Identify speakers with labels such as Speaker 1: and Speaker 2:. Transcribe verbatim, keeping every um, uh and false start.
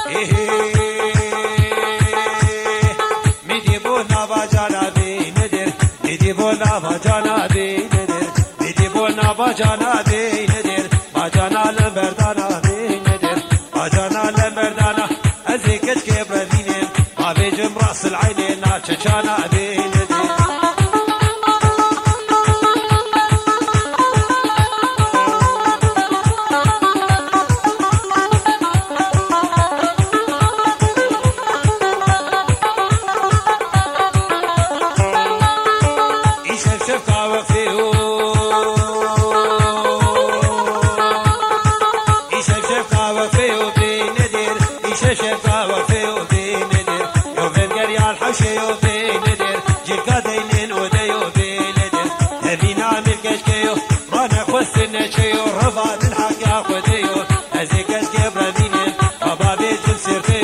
Speaker 1: میدی بونا با جانبی ندر میدی بونا با جانبی ندر میدی بونا با جانبی ندر با جانا لمبردانا بی ندر با جانا لمبردانا ازی کش که بردینم ما بیجم راس العینی ناچچانا بی ندر رفعت الحق يا خديو ازيك اسكب ربيني ابا بيجم سيرتي